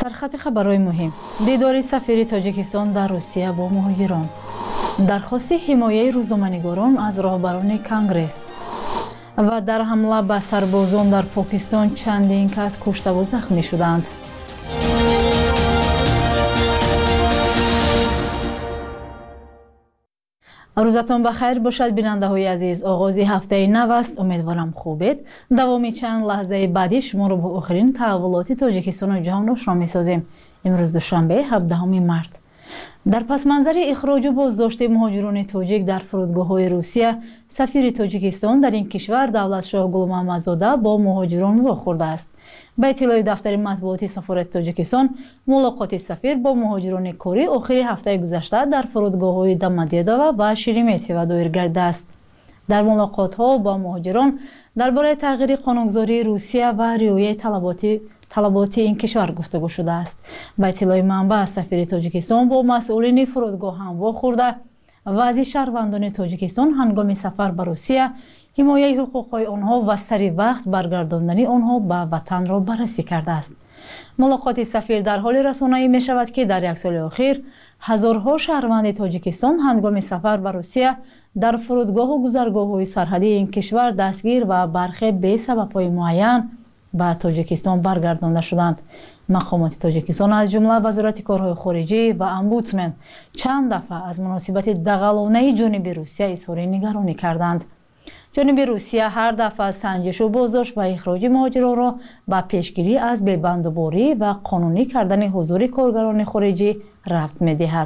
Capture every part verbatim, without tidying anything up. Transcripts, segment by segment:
سرخط خبرهای مهم. دیدار سفیر تاجیکستان در روسیه با مهاجران. درخواست حمایه روزنامه‌نگاران از راهبران کنگرس. و در حمله به سربازان در پاکستان چندین کس کشته و زخمی شدند. روزتان بخیر باشد بیننده های عزیز. آغاز هفته نو است. امیدوارم خوبید. دوامی چند لحظه بعدی شما رو با آخرین تحولات تاجیکستان و جهان آشنا می‌سازیم. امروز دوشنبه هفدهم مارس. در پس منظر اخراج و بازداشت مهاجران تاجیک در فرودگاه‌های روسیه، سفیر تاجیکستان در این کشور دولتشاه گل محمدزاده با مهاجران واخورده است. به اطلاع دفتر مطبوعاتی سفارت تاجیکستان، ملاقات سفیر با مهاجران کاری آخر هفته گذشته در فرودگاه‌های دامادیدوو و شیرمتیو دایر گردیده است. در ملاقات‌ها با مهاجران درباره تغییر قانونگذاری روسیه و رعایت طلبات طلبات این کشور گفتگو شده است. به اطلاع منبع، سفیر تاجیکستان با مسئولین فرودگاه هم واخورده و از شهروندان تاجیکستان هنگام سفر به روسیه حمایه حقوق‌های آنها و سری وقت برگرداندن آنها به وطن را بررسی کرده است. ملاقات سفیر در حال رسانه‌ای می شود که در یک سال اخیر هزارها شهروند تاجیکستان هنگام سفر به روسیه در فرودگاه و گذرگاه‌های سرحدی این کشور دستگیر و برخی به سبب‌های معین به تاجیکستان برگردانده شدند. مقامات تاجیکستان از جمله وزارت کارهای خارجی و امبودسمن چند دفعه از مناسبت دغلانه جانب روسیه اظهار نگرانی کردند. جانب روسیه هر دفعه سنجش و بازداشت و اخراج مهاجران را به پیشگیری از ببندوباری و قانونی کردن حضور کارگران خارجی ربط می‌دهد.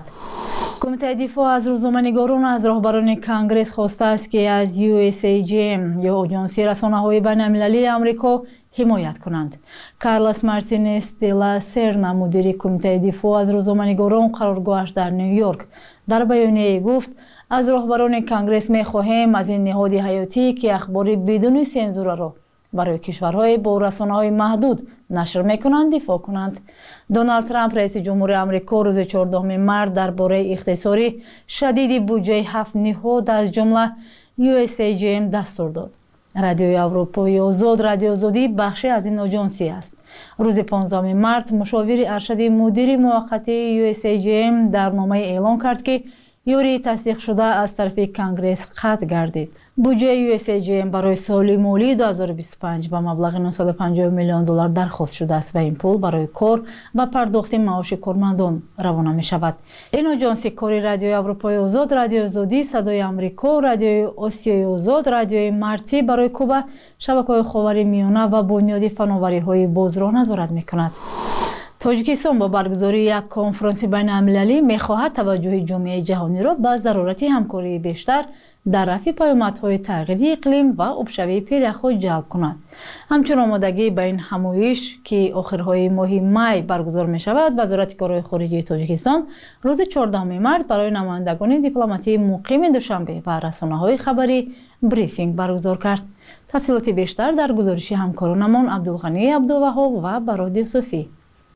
کمیته دفاع از روزنامه‌نگاران از راهبران کنگرس خواسته است که از یو اس ای جی ام یا آژانس رسانه‌های بین‌المللی آمریکا حمایت کنند. کارلوس مارتینز دلا سرنا، مدیر کمیته دفاع از روزنامه‌نگاران قرارگاهش در نیویورک، در بیانیه گفت از راهبران کنگرس می‌خواهیم از این نهاد حیاتی که اخبار بدون سانسور را برای کشورهای با رسانه‌های محدود نشر می‌کنند دفاع کنند. دونالد ترامپ رئیس جمهور آمریکا روز چهاردهم مارس درباره اختصاری شدید بودجه هفت نهاد از جمله یو اس ای جی ام دستور داد. رادیوی اروپای آزاد، رادیو آزادی بخشی از این آژانسی است. روز پانزدهم مارس مشاور ارشد مدیر موقت یو اس ای جی ام در نامه اعلام کرد که یوری تصدیق شده از طرف کنگرس قطع گردید. بودجه یو اس ای جی ام برای سال مالی دو هزار و بیست و پنج با مبلغ نهصد و پنجاه میلیون دلار درخواست شده است و این پول برای کار و پرداخت معاش کارمندان روانه می شود. این آژانس کاری رادیوی اروپای آزاد، رادیو آزادی، صدای آمریکا، رادیوی آسیای آزاد، رادیوی مارتی برای کوبا، شبکه‌های خاورمیانه و بنیاد فناوری‌های باز را نظارت می‌کند. تاجیکستان با برگزاری یک کنفرانس بین‌المللی می‌خواهد توجه جامعه جهانی را به ضرورت همکاری بیشتر در رفع پیامدهای تغییر اقلیم و آبشوی پیرخو جلب کند. همچنین آمادگی به این همایش که آخرهای ماه می برگزار می شود، وزارت کارهای خارجی تاجیکستان روز چهاردهم مارس برای نمایندگان دیپلماتی مقیم دوشنبه و رسانه‌های خبری بریفینگ برگزار کرد. تفصیلات بیشتر در گزارش همکارانمان عبدالغنی عبدالوهاب و برادر صوفی.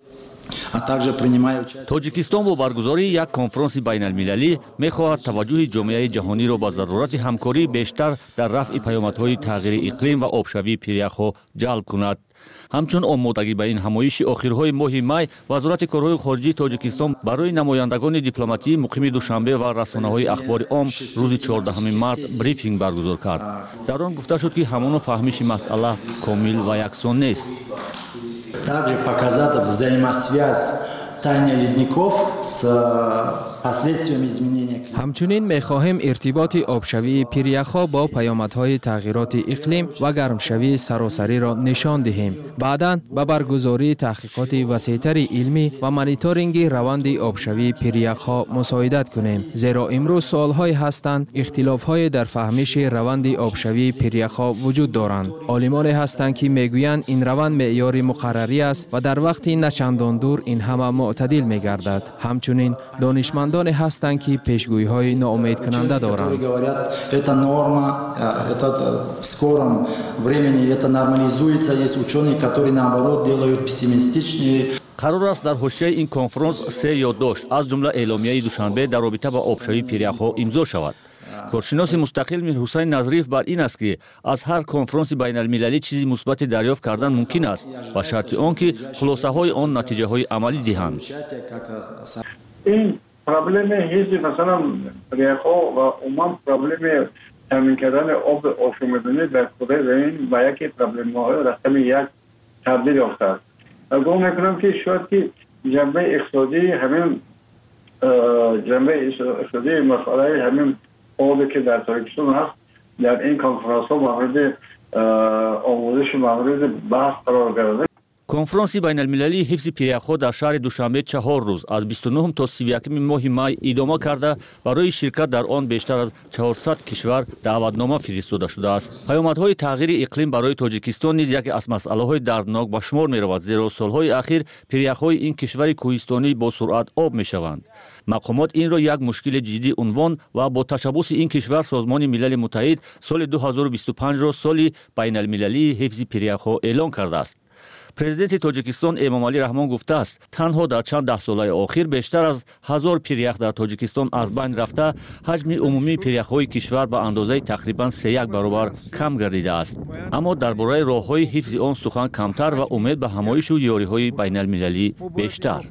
تاجیکستان با برگزاری یک کنفرانس بین المللی می‌خواهد توجه جامعه جهانی را به ضرورت همکاری بیشتر در رفع پیامدهای تغییر اقلیم و آبشوی پیرخو جلب کند. همچون آمادگی به این همایش آخرهای ماه می، وزارت کارهای خارجی تاجیکستان برای نمایندگان دیپلماتی مقیم دوشنبه و رسانه‌های اخبار عام روز چهاردهم مارس بریفینگ برگزار کرد. در آن گفته شد که همان فهمیش مسئله کامل و یکسان نیست. Также показана взаимосвязь таяния ледников с последствиями изменения климата. همچنین می‌خواهیم ارتباط آبشوی پیریخ‌ها با پیامدهای تغییرات اقلیم و گرمشوی سراسری را نشان دهیم. بعداً به برگزاری تحقیقات وسیع‌تر علمی و مانیتورینگ روند آبشوی پیریخ‌ها مساعدت کنیم، زیرا امروز سوال‌هایی هستند اختلاف‌های در فهمیش روند آبشوی پیریخ‌ها وجود دارند. عالمانی هستند که می‌گویند این روند معیار مقرری است و در وقتی نچندان دور این همه معتدل می‌گردد. همچنین دانشمند دانشمندان هستند که پیشگویی‌های ناامید کننده دارند. Это норма, это в скором времени это нормализуется. Есть ученые, которые наоборот делают пессимистичные. قرار است در حاشیه این کنفرانس سه یادداشت از جمله اعلامیه دوشنبه در رابطه با آبشوی پیرخ‌ها امضا شود. коршиноси мустақил Мирҳусайн Назриев бар ин аст ки аз ҳар конфронси байналмилалӣ чизи мусбате дарёфт кардан мумкин аст ба шарти он ки хулосаҳои он натиҷаҳои амалӣ диҳанд. ин проблеми ҳизби масалан пиряхҳо ва умуман проблеми тамин кардани об ошомедонӣ дар кураи замин ба яке проблемаҳои рақами як табдил ёфтааст. гумон мекунам ки шояд ки ҷанбаи иқтисодӣ ҳамин ҷанбаи иқтисодии масъалаи ҳамин обе ки дар Тоҷикистон ҳаст дар ин конферансҳо мавриди омӯзиши мавриди баҳс қарор гардид. конфронси байналмилалии ҳифзи пиряхҳо дар шаҳри Душанбе чаҳор рӯз аз бисту нӯҳум то сию якуми моҳи май идома карда барои ширкат дар он бештар аз чаҳорсад кишвар даъватнома фиристода шудааст. паёмадҳои тағйири иқлим барои Тоҷикистон низ яке аз масъалаҳои дарднок ба шумор меравад, зеро солҳои ахир пиряхҳои ин кишвари кӯҳистонӣ бо суръат об мешаванд. мақомот инро як мушкили ҷиддӣ унвон ва бо ташаббуси ин кишвар Созмони Милали Муттаҳид соли ду ҳазору бисту панҷро соли байналмилалии ҳифзи пиряхҳо эълон кардааст. Президенти Тоҷикистон Эмомалӣ Раҳмон гуфтааст, танҳо дар чанд даҳсолаи охир бештар аз ҳазор пирях дар Тоҷикистон аз байн рафта, ҳаҷми умумии пиряхҳои кишвар ба андозаи тақрибан се як баробар кам гардидааст. аммо дар бораи роҳҳои ҳифзи он сухан камтар ва умед ба ҳамоишу ёриҳои байналмилалӣ бештар.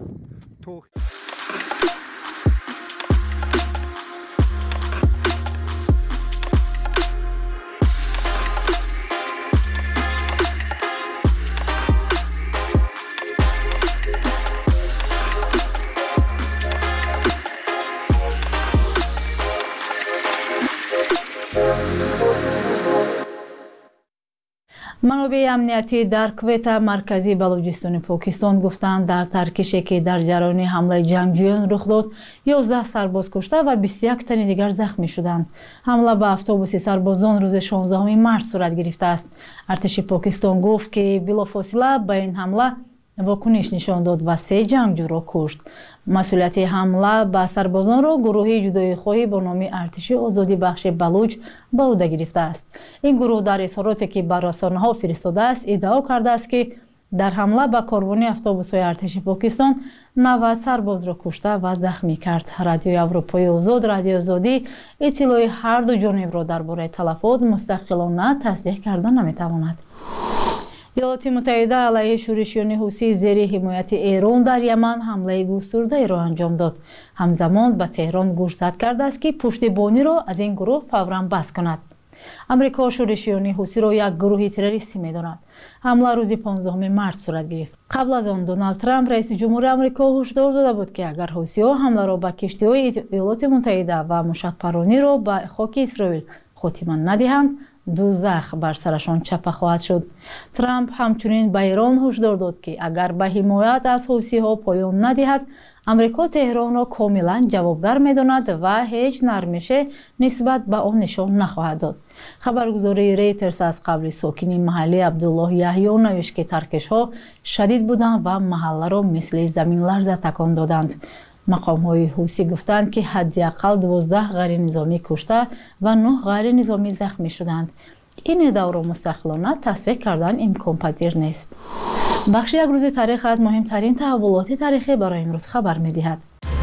манобаи амнияти дар Квета маркази Балуҷистони Покистон гуфтанд, дар таркише ки дар ҷараёни ҳамлаи ҷангҷӯён рух дод, ёздаҳ сарбоз кушта ва бисту як тани дигар захмӣ шуданд. ҳамла ба автобуси сарбозон рӯзи шонздаҳуми март сурат гирифтааст. артиши Покистон гуфт ки билофосила ба ин ҳамла вокуниш нишон дод ва се ҷангҷӯро кушт. масъулияти ҳамла ба сарбозонро гурӯҳи ҷудоихоҳӣ бо номи артиши озодибахши Балуч ба ӯҳда гирифтааст. ин гурӯҳ дар изҳороте ки ба расонаҳо фиристодааст иддао кардааст ки дар ҳамла ба корвони автобусҳои артиши Покистон навад сарбозро кушта ва захмӣ кард. радиои Аврупои озод радиозодӣ иттилои ҳарду ҷонибро дар бораи талафот мустақилона тасдиқ карда наметавонад. иёлоти муттаҳида алайҳи шӯришиёни ҳусӣ зери ҳимояти Эрон дар Яман ҳамлаи густурдаеро анҷом дод. ҳамзамон ба Теҳрон гӯш зад кардааст ки пуштибониро аз ин гурӯҳ фавран баст кунад. амрико шӯришиёни ҳусиро як гурӯҳи террористӣ медонад. ҳамла рӯзи понздаҳуми март сурат гирифт. қабл аз он Доналд Трамп раиси ҷумҳури амрико ҳушдор дода буд ки агар ҳусиҳо ҳамларо ба киштиҳои иёлоти муттаҳида ва мушакпарониро ба хоки Исроил хотима надиҳанд, дузах бар сарашон чапа хоҳад шуд. Трамп ҳамчунин ба Эрон ҳушдор дод ки агар ба ҳимоят аз ҳусиҳо поён надиҳад, амрико Теҳронро комилан ҷавобгар медонад ва ҳеҷ нармише нисбат ба он нишон нахоҳад дод. хабаргузории Reuters аз қабли сокини маҳаллӣ Абдуллоҳ Яҳьё навишт ки таркишҳо шадид буданд ва маҳалларо мисли заминларза такон доданд. мақомҳои ҳусӣ гуфтанд ки ҳадди ақал дувоздаҳ ғайринизомӣ кушта ва нӯҳ ғайринизомӣ захмӣ шуданд. ин иддаоро мустақилона тасдиқ кардан имконпазир нест. бахши як рӯзи таърих аз муҳимтарин таҳаввулоти таърихӣ барои имрӯз хабар медиҳад.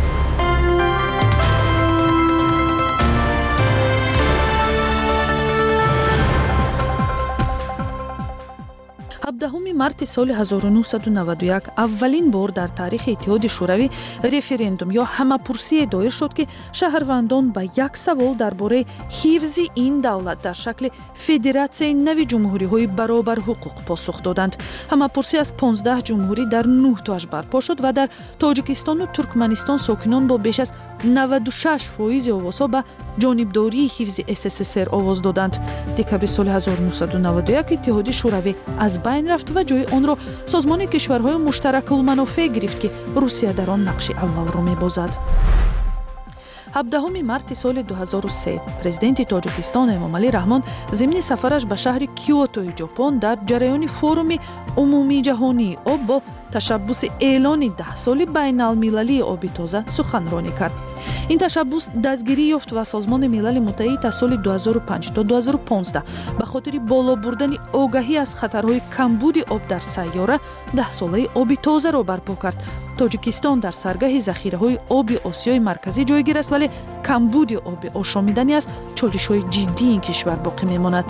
ҳабдаҳуми марти соли ҳазору нуҳсаду наваду як аввалин бор дар таърихи иттиҳоди шӯравӣ референдум ё ҳамапурсие доир шуд ки шаҳрвандон ба як савол дар бораи ҳифзи ин давлат дар шакли федератсияи нави ҷумҳуриҳои баробарҳуқуқ посух доданд. ҳамапурсӣ аз понздаҳ ҷумҳурӣ дар нӯҳ тоаш барпо шуд ва дар Тоҷикистону Туркманистон сокинон бо беш аз наваду шаш фоизи овозҳо ба ҷонибдории ҳифзи СССР овоз доданд. декабри соли ҳазору нуҳсаду наваду як иттиҳоди шӯравӣ аз байн рафт ва ҷои онро созмони кишварҳои муштаракулманофеъ гирифт ки Русия дар он нақши аввалро мебозад. ҳабдаҳуми марти соли ду ҳазору се президенти Тоҷикистон Эмомалӣ Раҳмон зимни сафараш ба шаҳри Киотои Ҷопон дар ҷараёни форуми умумии ҷаҳонии об бо ташаббуси эълони даҳсоли байналмилалии оби тоза суханронӣ кард. ин ташаббус дастгирӣ ёфт ва Созмони Милали Муттаҳид аз соли ду ҳазору панҷ то ду ҳазору понздаҳ ба хотири боло бурдани огаҳӣ аз хатарҳои камбуди об дар сайёра даҳсолаи оби тозаро барпо кард. тоҷикистон дар саргаҳи захираҳои оби осиёи марказӣ ҷойгир аст, вале камбуди оби ошомиданӣ аз чолишҳои ҷиддии ин кишвар боқӣ мемонад.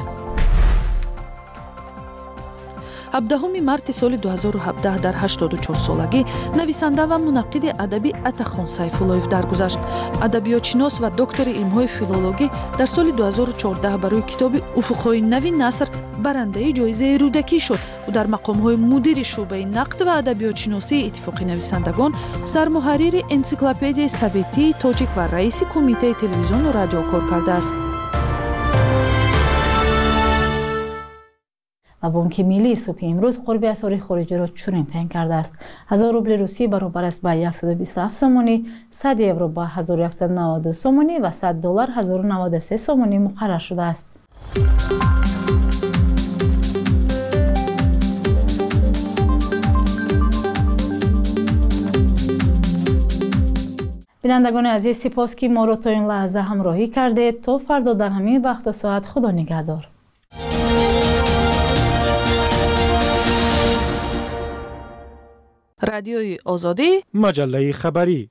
ҳабдаҳуми марти соли дуҳазору ҳабдаҳ дар ҳаштоду чорсолагӣ нависанда ва мунаққиди адабӣ Атахон Сайфуллоев даргузашт. Адабиётшинос ва доктори илмҳои филологӣ дар соли дуҳазору чордаҳ барои китоби Уфуқҳои нави наср барандаи ҷоизаи рӯдакӣ шуд. ӯ дар мақомҳои мудири шӯъбаи нақд ва адабиётшиносии Иттифоқи нависандагон, сармуҳаррири энциклопедияи Советии Тоҷик ва раиси Кумитаи телевизиону радио кор кардааст. و بانک ملی صبح امروز قرب اسعار خارجی را چنین تعیین کرده است. هزار روبل روسی برابر است به صد و بیست و هفت سومانی، صد یورو به هزار و صد و نود و دو سومانی و صد دلار هزار و نود و سه سومانی مقرر شده است. بینندگان عزیز، سپاس که ما را تا این لحظه همراهی کردید. تا فردا در همین وقت و ساعت، خدا نگهدار. رادیوی آزادی، مجله خبری.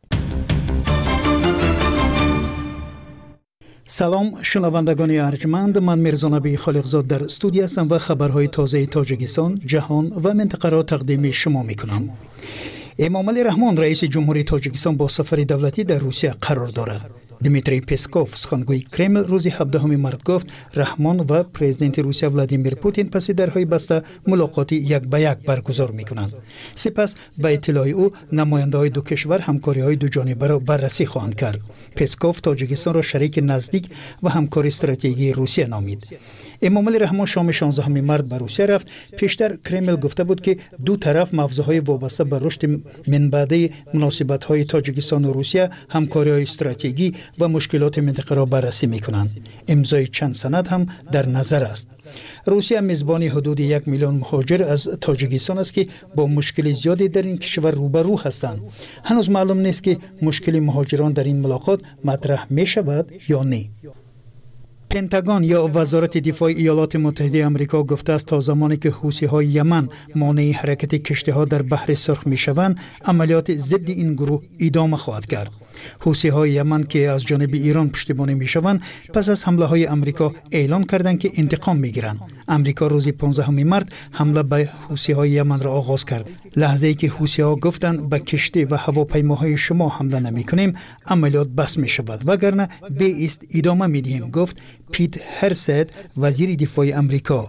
سلام شنوندگان ارجمند، من میرزانبی خالقزاد در استودیو هستم و خبرهای تازه تاجیکستان، جهان و منطقه را تقدیم شما میکنم. امامعلی رحمان رئیس جمهوری تاجیکستان با سفر دولتی در روسیه قرار دارد. دمیتری پسکوف سخنگوی کرمل روز هفدهم مارس گفت رحمان و پرزیدنت روسیه ولادیمیر پوتین پس درهای بسته ملاقاتی یک به یک برگزار میکنند. سپس به اطلاع او نماینده‌های دو کشور همکاری‌های دو جانبه را بررسی خواهند کرد. پسکوف تاجیکستان را شریک نزدیک و همکار استراتژیکی روسیه نامید. امامعلی رحمان شام شانزدهم مارس به روسیه رفت. پیشتر کرمل گفته بود که دو طرف موضوعهای وابسته به رشد من بعد مناسبت‌های تاجیکستان و روسیه، همکاری‌های استراتژیکی و مشکلات منطقه را بررسی می‌کنند. امضای چند سند هم در نظر است. روسیه میزبان حدود یک میلیون مهاجر از تاجیکستان است که با مشکل زیادی در این کشور روبرو هستند. هنوز معلوم نیست که مشکل مهاجران در این ملاقات مطرح می‌شود یا نه. پنتاگون یا وزارت دفاع ایالات متحده آمریکا گفته است تا زمانی که حوثی‌های یمن مانع حرکت کشتی‌ها در بحر سرخ می‌شوند، عملیات ضد این گروه ادامه خواهد کرد. حوثی‌های یمن که از جانب ایران پشتیبانی می‌شوند، پس از حمله‌های آمریکا اعلام کردند که انتقام می‌گیرند. آمریکا روز پانزدهم مارس حمله به حوثی‌های یمن را آغاز کرد. لحظه‌ای که حوثی‌ها گفتند به کشتی و هواپیماهای شما حمله نمی‌کنیم، عملیات بس می‌شود، وگرنه به ایست ادامه می‌دهیم، گفت پیت هرست، وزیر دفاع آمریکا.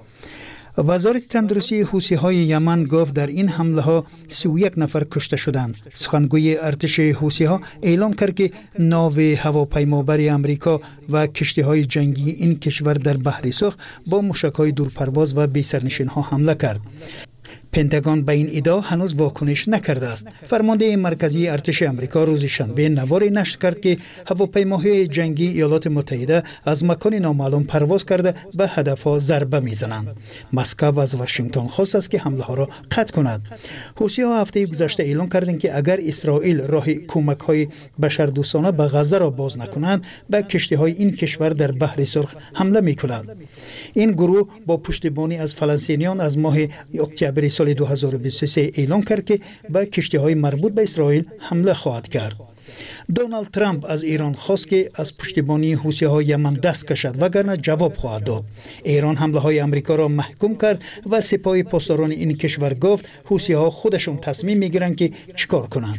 وزارت تندرستی حوثی‌های یمن گفت در این حمله‌ها سی و یک نفر کشته شدند. سخنگوی ارتش حوثی‌ها اعلام کرد که ناو هواپیمابر آمریکا و کشتی‌های جنگی این کشور در بحر سرخ با موشک‌های دورپرواز و بی‌سرنشین‌ها حمله کرد. پنتاگون به این ادعا هنوز واکنش نکرده است. فرمانده مرکزی ارتش آمریکا روز شنبه نواری نشر کرد که هواپیماهای جنگی ایالات متحده از مکان نامعلوم پرواز کرده به هدفها ضربه میزنند. مسکو از واشنگتن خواست است که حمله ها را قطع کند. حوثی‌ها هفته گذشته اعلام کردند که اگر اسرائیل راه کمک‌های بشردوستانه به غزه را باز نکنند، به کشتی‌های این کشور در بحر سرخ حمله می‌کنند. این گروه با پشتیبانی از فلسطینیان از ماه اکتبر سال دو هزار و بیست و سه اعلام کرد که به کشتی‌های مربوط به اسرائیل حمله خواهد کرد. دونالد ترامپ از ایران خواست که از پشتیبانی حوثی‌های یمن دست کشد، وگرنه جواب خواهد داد. ایران حمله‌های آمریکا را محکوم کرد و سپاه پاسداران این کشور گفت حوثی‌ها خودشون تصمیم می‌گیرند که چیکار کنند.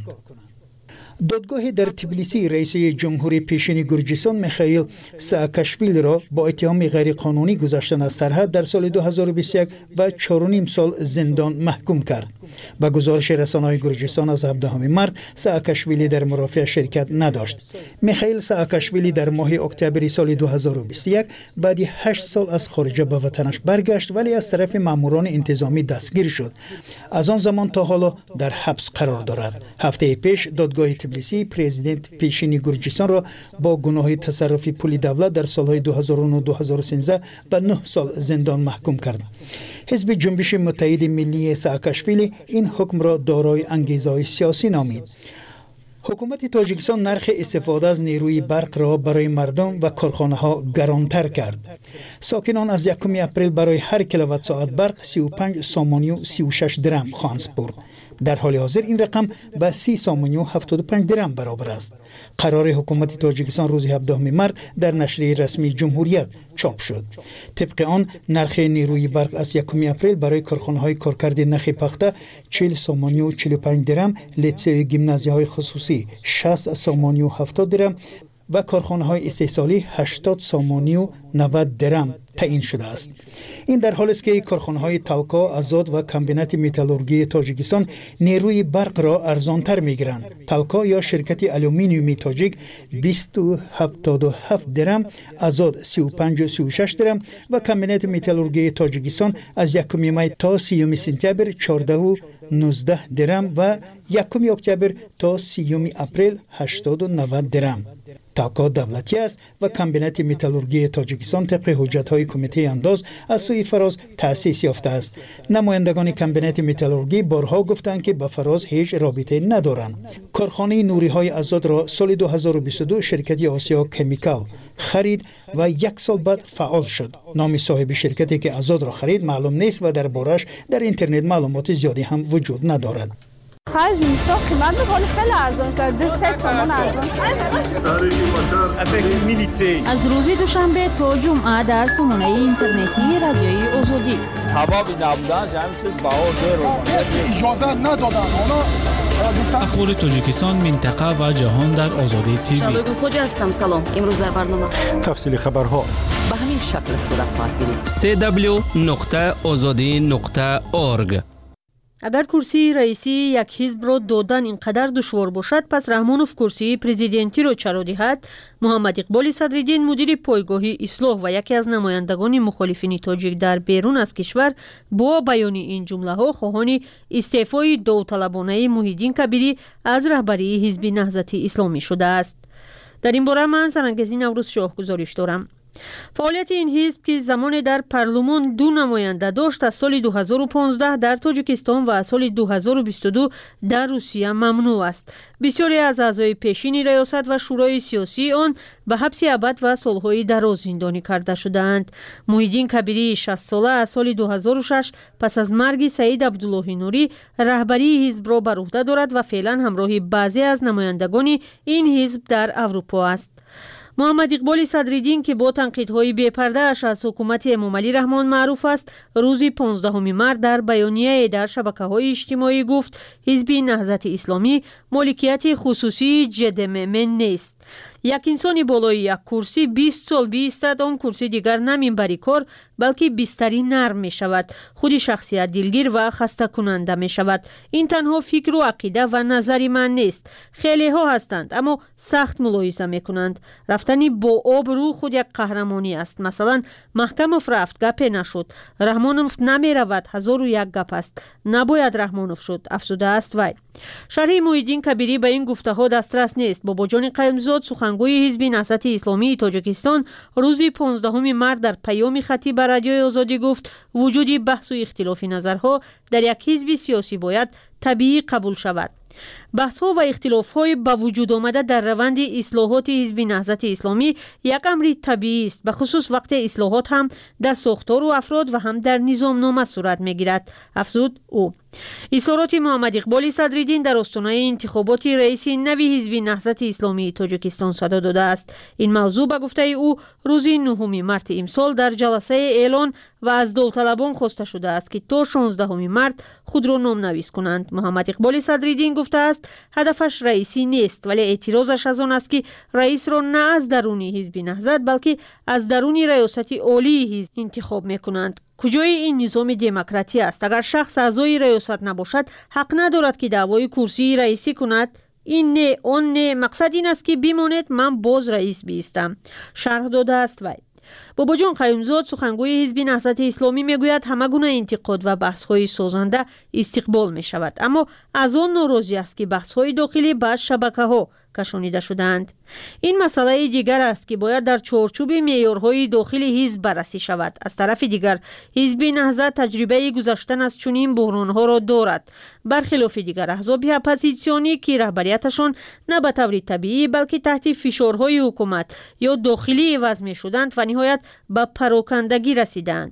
دادگاه در تبلیسی رئیس جمهوری پیشین گرجستان میخائیل سااکاشویلی را با اتهام غیرقانونی گذشتن از سرحد در سال دو هزار و بیست و یک و چهار و نیم سال زندان محکوم کرد. با گزارش رسانه‌های گرجستان از هفدهم مارس سااکاشویلی در مرافعه شرکت نداشت. میخائیل سااکاشویلی در ماه اکتبر سال دو هزار و بیست و یک بعد هشت سال از خارج به وطنش برگشت، ولی از طرف ماموران انتظامی دستگیر شد. از آن زمان تا حالا در حبس قرار دارد. هفته پیش دادگاه تبلیسی پرزیدنت پیشین گرجستان را با گناه تصرف پول دولت در سالهای دو هزار و نه و دو هزار و سیزده به نه سال زندان محکوم کرد. حزب جنبش متحد ملی سااکاشویلی این حکم را دارای انگیزه‌های سیاسی نامید. حکومت تاجیکستان نرخ استفاده از نیروی برق را برای مردم و کارخانه‌ها گرانتر کرد. ساکنان از یکم اپریل برای هر کیلووات ساعت برق سی و پنج سومانی و سی و شش درم خواهند سپرد. در حال حاضر این رقم به سی سامانی و هفتاد و پنج درم برابر است. قرار حکومت تاجیکستان روز هفدهم مارس در نشریه رسمی جمهوریت چاپ شد. طبق آن نرخ نیروی برق از یکم اپریل برای کارخانه‌های کارکرد نخ پخته چهل سامانی و چهل و پنج درم، لیسه گیمنازیاهای خصوصی شصت سامانی و هفتاد درم و کارخانه‌های استحصالی هشتاد سامانی و نود درم تعیین شده است. این در حالی است که کارخانه‌های تالکا، آزاد و کمبینات متالورژی تاجیکستان نیروی برق را ارزان‌تر می‌گیرند. تالکا یا شرکت آلومینیومی تاجیک بیست و هفتاد و هفت درم، آزاد سی و پنج و سی و شش درم و کمبینات متالورژی تاجیکستان از یکم می تا سیوم سپتامبر چهارده و نوزده درم و یکم اکتبر تا سیوم اپریل هشتاد و نود درم. تالکا دولتی است و کمبینات متالورژی تاجیکستان طبق حجت‌های کمیته انداز از سوی فراز تأسیس یافته است. نمایندگان کمبینات متالورژی بارها گفتند که با فراز هیچ رابطه ندارند. کارخانه نوری‌های آزاد را سال دو هزار و بیست و دو شرکت آسیا کمیکال خرید و یک سال بعد فعال شد. نام صاحب شرکتی که آزاد را خرید معلوم نیست و دربارش در اینترنت معلومات زیادی هم وجود ندارد. خرج اینستا قیمت می‌کنه خیلی ارزان شده. دو سه سامان ارزان شده. از روز دوشنبه تا جمعه در سامانه اینترنتی رادیوی آزادی. سبب نبودنش همین چیز بهار درو. اجازه ندادن. اونا اخبار تاجیکستان، منطقه و جهان در آزادی تیوی. شالوی خوج هستم. سلام. امروز در برنامه تفصیل خبرها به همین شکل صورت خواهد گرفت. سی دبلیو نقطه آزادی نقطه اورگ. اگر کرسی رئیسی یک حزب را دادن اینقدر دشوار باشد، پس رحمانوف کرسی پرزیدنتی را چرا دهد؟ محمد اقبال صدرالدین مدیر پایگاه اصلاح و یکی از نمایندگان مخالفین تاجیک در بیرون از کشور با بیان این جمله ها خواهان استعفای داوطلبانه محیدین کبیری از رهبری حزب نهضت اسلامی شده است. در این باره من سرانگزی نوروز شاه گزارش دارم. فعالیت این حزب که زمان در پارلمان دو نماینده داشت از سال دو هزار و پانزده در تاجیکستان و سال دو هزار و بیست و دو در روسیه ممنوع است. بسیاری از اعضای پیشین ریاست و شورای سیاسی آن به حبس ابد و سالهای دراز زندانی کرده شدند. محیدین کبیری شصت ساله از سال دو هزار و شش پس از مرگ سعید عبدالله نوری رهبری حزب را بر عهده دارد و فعلا همراه بعضی از نمایندگان این حزب در اروپا است. محمد اقبال صدرالدین که با تنقیدهای بی‌پرده اش از حکومت امامعلی رحمان معروف است، روز پانزدهم مارس در بیانیه در شبکه‌های اجتماعی گفت حزب نهضت اسلامی مالکیت خصوصی جدممن نیست. یک انسانی بالای یک کرسی بیست سال بیستد، آن کرسی دیگر نمیبری کار بلکه بستری نرم می شود، خود شخصیت دلگیر و خسته کننده می شود. این تنها فکر و عقیده و نظری من نیست. خیلی ها هستند اما سخت ملاحظه می کنند. رفتنی با آب رو خود یک قهرمانی است. مثلا محکموف رفت گپ نشد، رحمانوف نمی رود هزار و یک گپ است، نباید رحمانوف شد، افسوده است وی. شرح محیدین کبیری به این گفته ها دسترس نیست. بابا جان قیمزاد سخنگوی حزب نهضت اسلامی تاجیکستان روز پانزدهم مارس در پیام خطی بر رادیوی آزادی گفت وجود بحث و اختلاف نظرها در یک حزب سیاسی باید طبیعی قبول شود. بحث ها و اختلاف های با وجود آمده در روند اصلاحات حزب نهضت اسلامی یک امر طبیعی است، به خصوص وقت اصلاحات هم در ساختار و افراد و هم در نظام نامه صورت می گیرد، افزود او. اظهارات محمد اقبال صدرالدین در آستانه انتخابات رئیس نوی حزب نهضت اسلامی تاجیکستان صدا داده است. این موضوع به گفته او روز نهم مارس امسال در جلسه اعلان و از داوطلبان خواسته شده است که تا شانزدهم مارس خود را نامنویس کنند. محمد اقبال صدرالدین گفته است هدفش رئیسی نیست، ولی اعتراضش از آن است که رئیس را نه از درون حزب نهضت بلکه از درون ریاست عالی حزب انتخاب میکنند. کجای این نظام دموکراتی است؟ اگر شخص اعضای ریاست نباشد حق ندارد که دعوای کرسی رئیسی کند. این نه آن نه، مقصد این است که بماند من باز رئیس بیستم، شرح داده است وی. بابا جان قیومزاد سخنگوی حزب نهضت اسلامی میگوید همه گونه انتقاد و بحث های سازنده استقبال می شود، اما از آن ناراضی است که بحث های داخلی به شبکه ها کشانیده شدند. این مسئله دیگر است که باید در چارچوب معیارهای داخلی حزب بررسی شود. از طرف دیگر حزب نهضت تجربه گذشتن از چنین بحرانها را دارد، برخلاف دیگر احزاب اپوزیسیونی که رهبریتشان نه به طور طبیعی بلکه تحت فشارهای حکومت یا داخلی وضع می شدند و نهایت به پراکندگی رسیدند.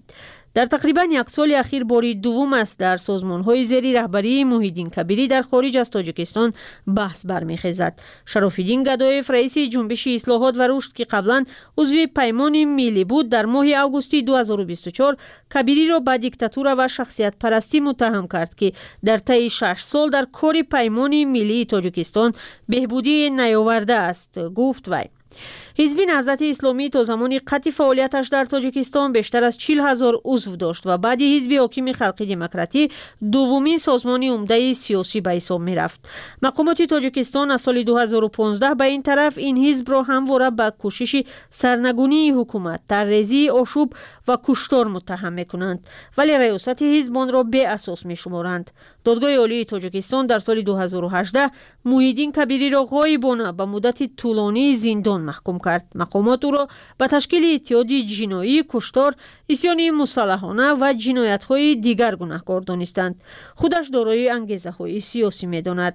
در تقریبا یک سال اخیر باری دوم است در سازمان‌های زیر رهبری موحیدین کبیری در خارج از تاجیکستان بحث برمیخیزد. شراف‌الدین گدایف رئیس جنبش اصلاحات و رشد که قبلا عضو پیمان ملی بود در ماه آگوست دو هزار و بیست و چهار کبیری را به دیکتاتور و شخصیت پرستی متهم کرد که در طی شش سال در کار پیمان ملی تاجیکستان بهبودی نیاورده است. گفت وی حزب نهضت اسلامی تا زمان قطع فعالیتش در تاجیکستان بیشتر از چهل هزار عضو داشت و بعد حزب حاکم خلقی دموکراتی دومین سازمان عمده سیاسی به حساب می رفت. مقامات تاجیکستان از سال دو هزار و پانزده به این طرف این حزب را همواره به کوشش سرنگونی حکومت، طرحریزی آشوب و کشتار متهم می کنند، ولی ریاست حزب آن را بی اساس می شمارند. دادگاه عالی تاجیکستان در سال دو هزار و هجده موحیدین کبیری را غایبانه به مدت طولانی زندان محکوم کرد. مقامات او را به تشکیل اتحادی جنایی، کشتار، عصیان مسلحانه و جنایت‌های دیگر گناهکار دانستند. خودش دارای انگیزه‌های سیاسی می‌داند.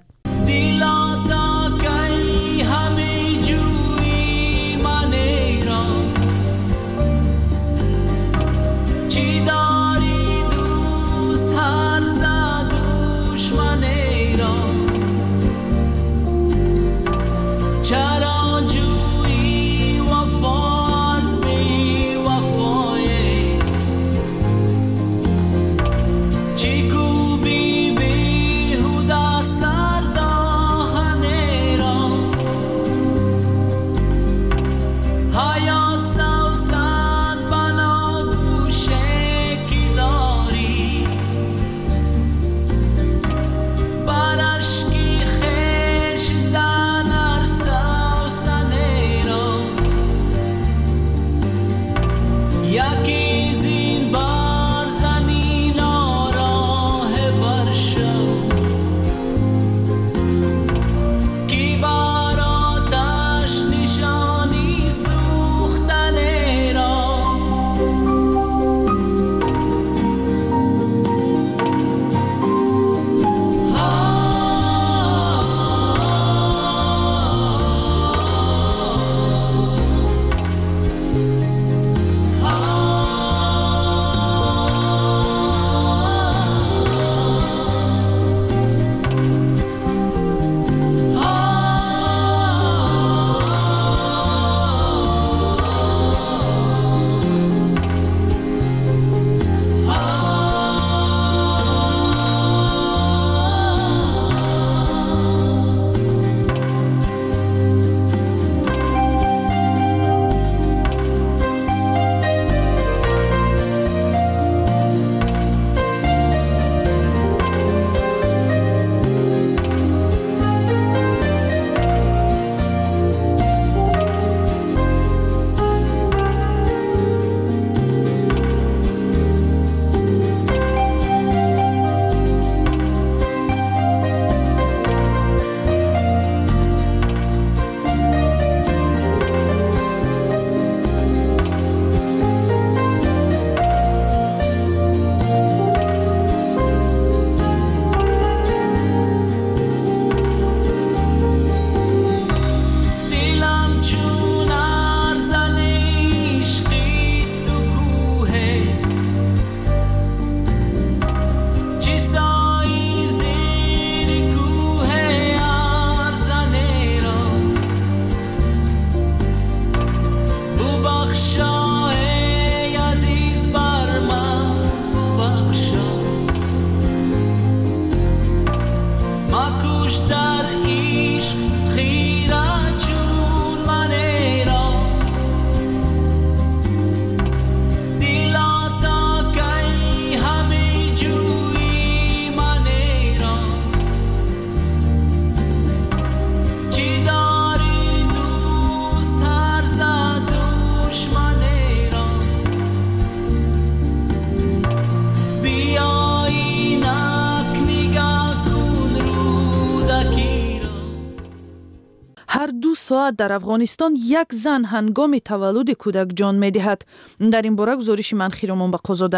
ساعت در افغانستان یک زن هنگام تولد کودک جان می‌دهد. در این باره گزارش من خیرمان بقا زاده.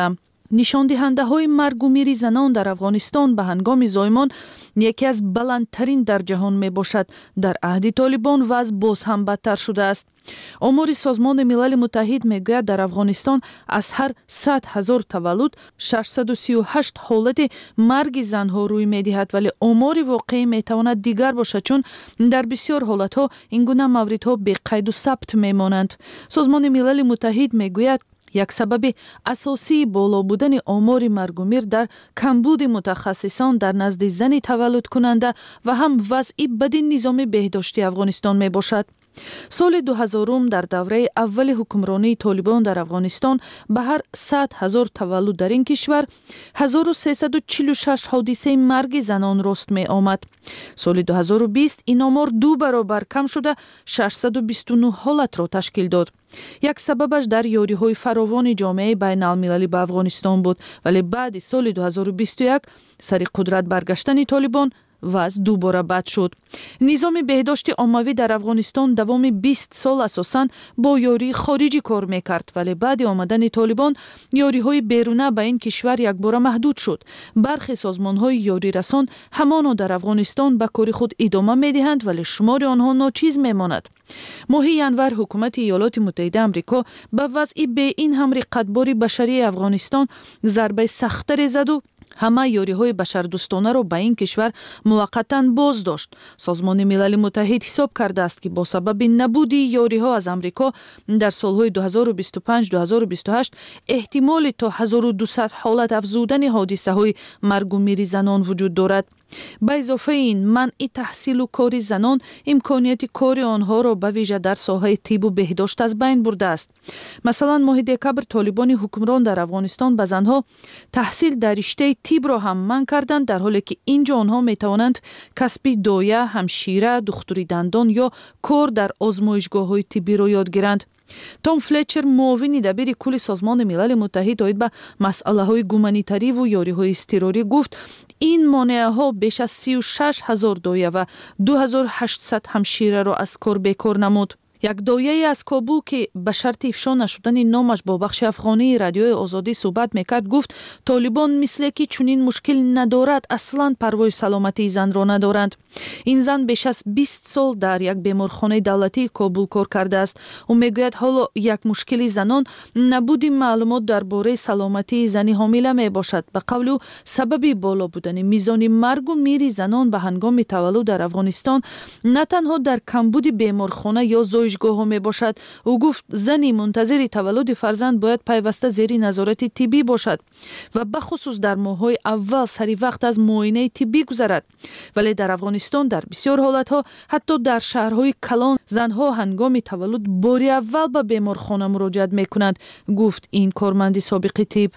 нишондиҳандаҳои маргу мири занон дар Афғонистон ба ҳангоми зоймон яке аз баландтарин дар ҷаҳон мебошад. Дар аҳди Толибон вазъ боз ҳам бадтар шудааст. омори Созмони Милали Муттаҳид мегӯяд, дар Афғонистон аз ҳар сад ҳазор таваллуд шашсаду сию ҳашт ҳолати марги занҳо рӯй медиҳад, вале омори воқеӣ метавонад дигар бошад, чун дар бисёр ҳолатҳо ин гуна мавридҳо беқайду сабт мемонанд. Созмони Милали Муттаҳид мегӯяд, як сабаби асосии боло будани омори маргумир дар камбуди мутахассисон дар назди зани таваллудкунанда ва ҳам вазъи бади низоми беҳдошти Афғонистон мебошад. соли дуҳазорум дар давраи аввали ҳукмронии Толибон дар Афғонистон ба ҳар сад ҳазор таваллуд дар ин кишвар ҳазору сесаду чилу шаш ҳодисаи марги занон рост меомад. соли дуҳазору бист ин омор ду баробар кам шуда шашсаду бисту нӯҳ ҳолатро ташкил дод. як сабабаш дар ёриҳои фаровони ҷомеаи байналмилалӣ ба Афғонистон буд, вале баъди соли дуҳазору бисту як сари қудрат баргаштани Толибон вазъ дубора бад шуд. низоми беҳдошти оммавӣ дар Афғонистон давоми бист сол асосан бо ёрии хориҷӣ кор мекард, вале баъди омадани Толибон ёриҳои беруна ба ин кишвар якбора маҳдуд шуд. бархе созмонҳои ёрирасон ҳамоно дар Афғонистон ба кори худ идома медиҳанд, вале шумори онҳо ночиз мемонад. моҳи январ ҳукумати Иёлоти Муттаҳидаи Амрико ба вазъи беин ҳамри қадбори башарии Афғонистон зарбаи сахттаре заду ҳама ёриҳои башардӯстонаро ба ин кишвар муваққатан боз дошт. Созмони Милали Муттаҳид ҳисоб кардааст, ки бо сабаби набуди ёриҳо аз Амрико дар солҳои дуҳазору бисту панҷ - дуҳазору бисту ҳашт эҳтимоли то ҳазору дусад ҳолат афзудани ҳодисаҳои маргу мири занон вуҷуд дорад. ба изофаи ин, манъи таҳсилу кори занон имконияти кори онҳоро ба вижа дар соҳаи тибу беҳдошт аз байн бурдааст. масалан, моҳи декабр Толибони ҳукмрон дар Афғонистон ба занҳо таҳсил дар риштаи тибро ҳам манъ карданд, дар ҳоле ки инҷо онҳо метавонанд касби доя, ҳамшира, духтури дандон ё кор дар озмоишгоҳҳои тиббиро ёд гиранд. Том Флетчер, муовини дабири кулли Созмони Милали Муттаҳид оид ба масъалаҳои гуманитариву ёриҳои изтирорӣ гуфт, ин монеаҳо беш аз сию шаш ҳазор доя ва ду ҳазор ҳаштсад ҳамшираро аз кор бекор намуд. як дояе аз Кобул, ки ба шарти ифшо нашудани номаш бо бахши афғонии радиои Озодӣ суҳбат мекард, гуфт Толибон мисле ки чунин мушкил надорад, аслан парвои саломатии занро надоранд. ин зан беш аз бист сол дар як беморхонаи давлатии Кобул кор кардааст. ӯ мегӯяд, ҳоло як мушкили занон набуди маълумот дар бораи саломатии зани ҳомила мебошад. ба қавли ӯ, сабаби боло будани мизони маргу мири занон ба ҳангоми таваллуд дар Афғонистон на танҳо дар камбуди беморхона ё зоишгоҳҳо мебошад. ӯ гуфт, зани мунтазири таваллуди фарзанд бояд пайваста зери назорати тиббӣ бошад ва бахусус дар моҳҳои аввал сари вақт аз муоинаи тиббӣ гузарад. вале дар Афғонистон дар бисёр ҳолатҳо, ҳатто дар шаҳрҳои калон, занҳо ҳангоми таваллуд бори аввал ба беморхона муроҷиат мекунанд, гуфт ин корманди собиқи тиб.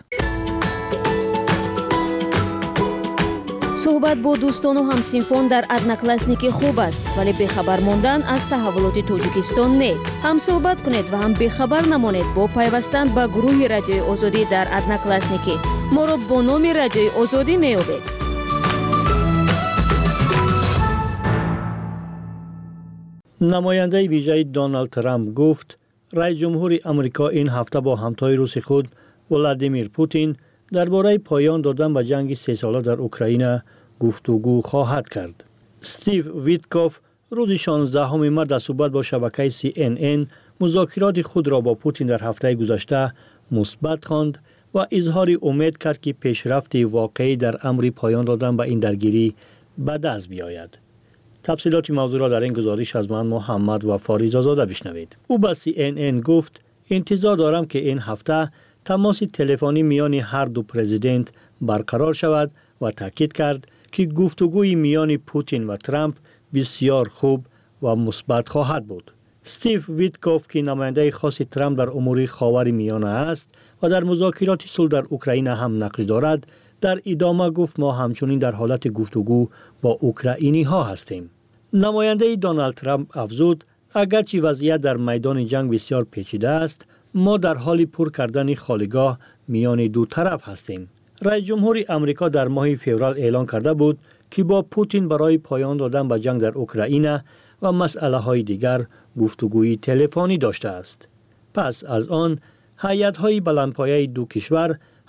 суҳбат бо дӯстону ҳамсинфон дар одноклассники хуб аст, вале бехабар мондан аз таҳаввулоти Тоҷикистон не. ҳам суҳбат кунед ва ҳам бехабар намонед бо пайвастан ба гурӯҳи Радиои Озодӣ дар одноклассники. моро бо номи Радиои Озодӣ меёбед. намояндаи вижаи Доналд Трамп гуфт, раис ҷумҳури Амрико ин ҳафта бо ҳамтои рӯси худ Владимир Путин дар бораи поён додан ба ҷанги сесола дар Украина гуфтугӯ хоҳад кард. Стив Виткоф рӯзи шонздаҳуми март дар суҳбат бо шабакаи Си Эн Эн музокироти худро бо Путин дар ҳафтаи гузашта мусбат хонд ва изҳори умед кард, ки пешрафти воқеӣ дар амри поён додан ба ин даргирӣ ба даст биёяд. тафсилоти мавзӯъро дар ин гузориш аз ман Муҳаммад Вафорӣ Зозода бишнавед. ӯ ба Си Эн Эн гуфт, интизор дорам, ки ин ҳафта тамоси телефонӣ миёни ҳар ду президент барқарор шавад ва таъкид кард, ки гуфтугӯи миёни Путин ва Трамп бисёр хуб ва мусбат хоҳад буд. Стив Виткоф, ки намояндаи хоси Трамп дар умури ховари миёна аст ва дар музокироти сулҳ дар Украина ҳам нақш дорад, дар идома гуфт, мо ҳамчунин дар ҳолати гуфтугӯ бо украиниҳо ҳастем. намояндаи Доналд Трамп афзуд, агарчи вазъият дар майдони ҷанг бисёр печида аст, мо дар ҳоли пур кардани холигоҳ миёни ду тараф ҳастем. раис ҷумҳури Амрико дар моҳи феврал эълон карда буд, ки бо Путин барои поён додан ба ҷанг дар Украина ва масъалаҳои дигар гуфтугӯи телефонӣ доштааст. пас аз он ҳайатҳои баландпояи ду кишвар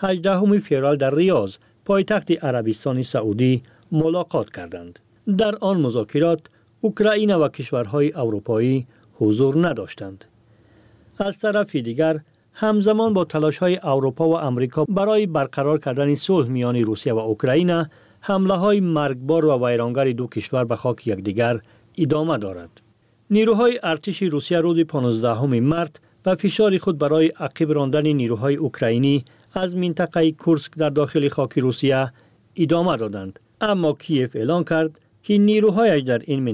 هجدهم فوریه در ریاض پایتخت عربستان سعودی ملاقات کردند. در آن مذاکرات اوکراین و کشورهای اروپایی حضور نداشتند. از طرف دیگر همزمان با تلاش‌های اروپا و امریکا برای برقرار کردن صلح میان روسیه و اوکراین، حمله‌های مرگبار و ویرانگر دو کشور به خاک یکدیگر ادامه دارد. نیروهای ارتش روسیه روز پانزدهم مارس به فشار خود برای عقب راندن نیروهای اوکراینی از منطقه کورسک در داخل خاک روسیه ادامه دادند، اما کیف اعلان کرد که نیروهایش در این